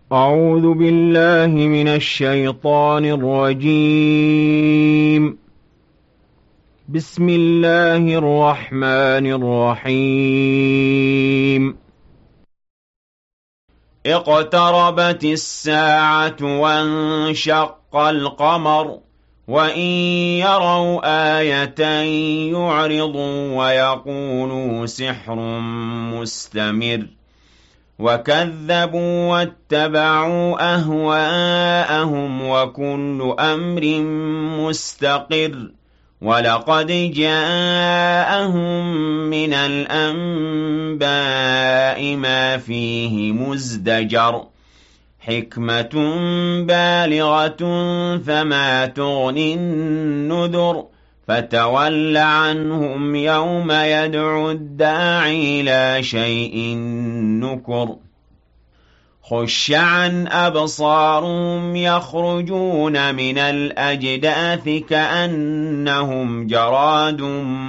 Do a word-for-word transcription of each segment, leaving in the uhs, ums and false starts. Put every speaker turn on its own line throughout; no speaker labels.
أعوذ بالله من الشيطان الرجيم. بسم الله الرحمن الرحيم. اقتربت الساعة وانشق القمر وإن يروا آية يعرضوا ويقولوا سحر مستمر وكذبوا واتبعوا أهواءهم وكل أمر مستقر ولقد جاءهم من الأنباء ما فيه مزدجر حكمة بالغة فما تغني النذر فتول عنهم يوم يدعو الداعي إلى شيء نكر خش عن أبصارهم يخرجون من الأجداث كأنهم جراد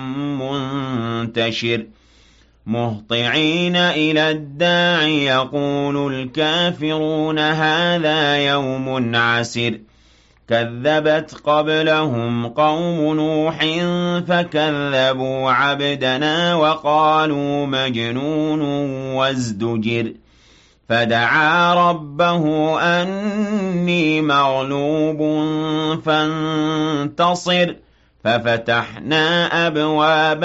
منتشر مهطعين إلى الداعي يقول الكافرون هذا يوم عسر كذبت قبلهم قوم نوح فكذبوا عبدنا وقالوا مجنون وازدجر فدعا ربه أني مغلوب فانتصر ففتحنا أبواب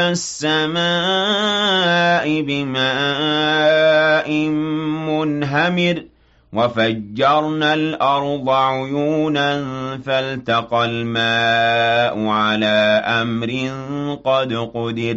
السماء بماء منهمر وفجرنا الأرض عيونا فالتقى الماء على أمر قد قدر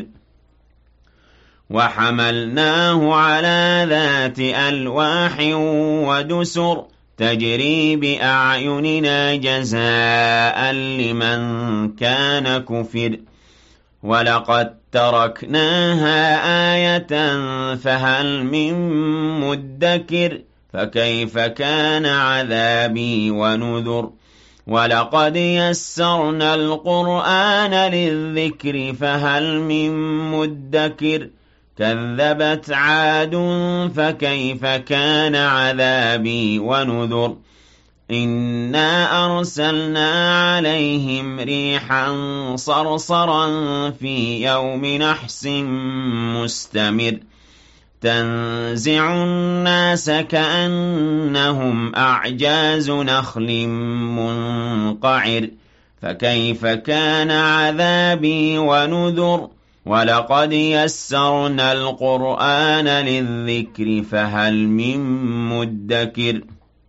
وحملناه على ذات ألواح ودسر تجري بأعيننا جزاء لمن كان كفر ولقد تركناها آية فهل من مدكر فكيف كان عذابي ونذر ولقد يسرنا القرآن للذكر فهل من مدكر كذبت عاد فكيف كان عذابي ونذر إنا أرسلنا عليهم ريحا صرصرا في يوم نحس مستمر تنزع الناس كأنهم أعجاز نخل منقعر فكيف كان عذابي ونذر ولقد يسرنا القرآن للذكر فهل من مدكر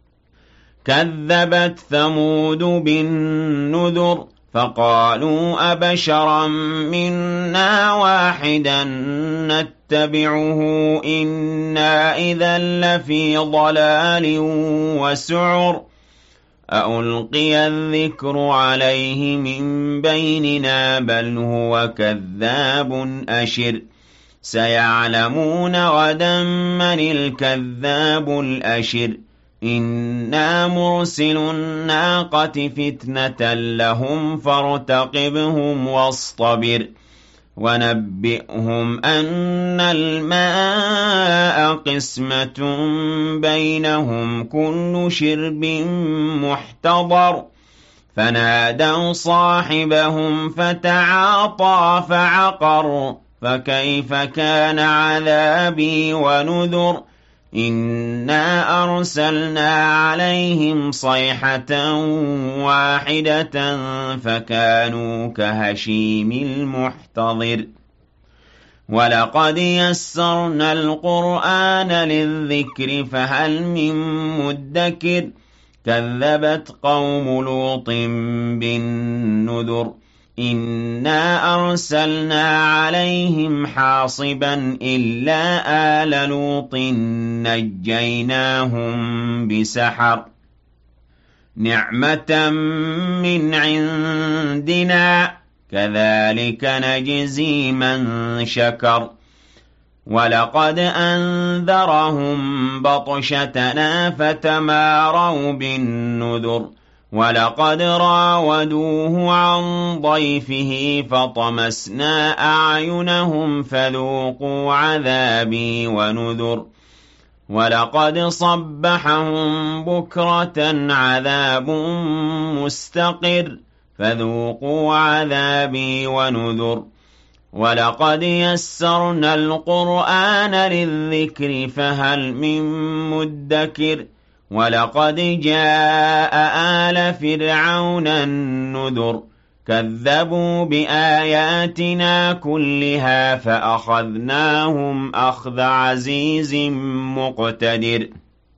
كذبت ثمود بالنذر فقالوا أبشرا منا واحدا نتبعه إنا إذا لفي ضلال وسعر أألقي الذكر عليه من بيننا بل هو كذاب أشر سيعلمون غدا من الكذاب الأشر إنا مرسل الناقة فتنة لهم فارتقبهم واصطبر ونبئهم أن الماء قسمة بينهم كل شرب محتضر فنادوا صاحبهم فتعاطى فعقر فكيف كان عذابي ونذر إنا أرسلنا عليهم صيحة واحدة فكانوا كهشيم المحتضر ولقد يسرنا القرآن للذكر فهل من مدكر كذبت قوم لوط بالنذر إنا أرسلنا عليهم حاصبا إلا آل لوط نجيناهم بسحر نعمة من عندنا كذلك نجزي من شكر ولقد أنذرهم بطشتنا فتماروا بالنذر ولقد راودوه عن ضيفه فطمسنا أعينهم فذوقوا عذابي ونذر وَلَقَدْ صَبَّحَهُم بُكْرَةً عَذَابٌ مُّسْتَقِرٌّ فَذُوقُوا عَذَابِي وَنُذُرِ وَلَقَدْ يَسَّرْنَا الْقُرْآنَ لِلذِّكْرِ فَهَلْ مِن مُّدَّكِرٍ وَلَقَدْ جَاءَ آلَ فِرْعَوْنَ النُّذُرُ كَذَّبُوا بِآيَاتِنَا كُلِّهَا فَأَخَذْنَاهُمْ أَخْذَ عَزِيزٍ مُّقْتَدِرٍ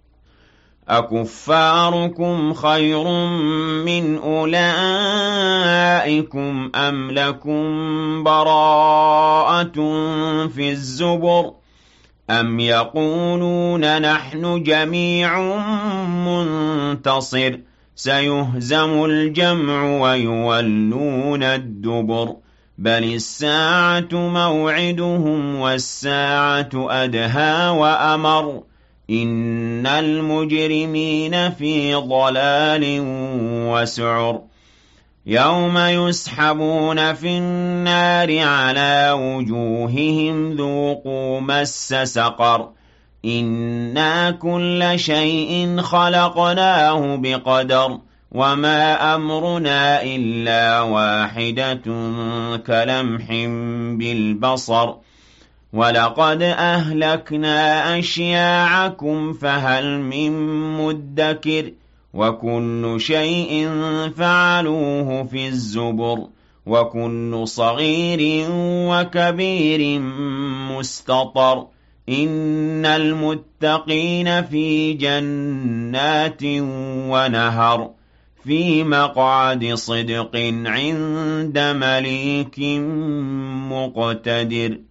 أَكُفَّارُكُمْ خَيْرٌ مِّنْ أُولَئِكُمْ أَمْ لَكُمْ بَرَاءَةٌ فِي الزُّبُرِ أَمْ يَقُولُونَ نَحْنُ جَمِيعٌ مُّنتَصِرٌ سَيُهْزَمُ الْجَمْعُ وَيُوَلُّونَ الدُّبُرَ بَلِ السَّاعَةُ مَوْعِدُهُمْ وَالسَّاعَةُ أَدْهَىٰ وَأَمَرُّ إِنَّ الْمُجْرِمِينَ فِي ضَلَالٍ وَسُعُرٍ يَوْمَ يُسْحَبُونَ فِي النَّارِ عَلَىٰ وُجُوهِهِمْ ذُوقُوا مَسَّ سَقَرَ إِنَّا كُلَّ شَيْءٍ خَلَقْنَاهُ بِقَدَرٍ وَمَا أَمْرُنَا إِلَّا وَاحِدَةٌ كَلَمْحٍ بِالْبَصَرِ وَلَقَدْ أَهْلَكْنَا أَشْيَاعَكُمْ فَهَلْ مِن مُّدَّكِرٍ وَكُلُّ شَيْءٍ فَعَلُوهُ فِي الزُّبُرِ وَكُلُّ صَغِيرٍ وَكَبِيرٍ مُّسْتَطَرٍ إِنَّ الْمُتَّقِينَ فِي جَنَّاتٍ وَنَهَرٍ فِي مَقْعَدِ صِدْقٍ عِندَ مَلِيكٍ مُّقْتَدِرٍ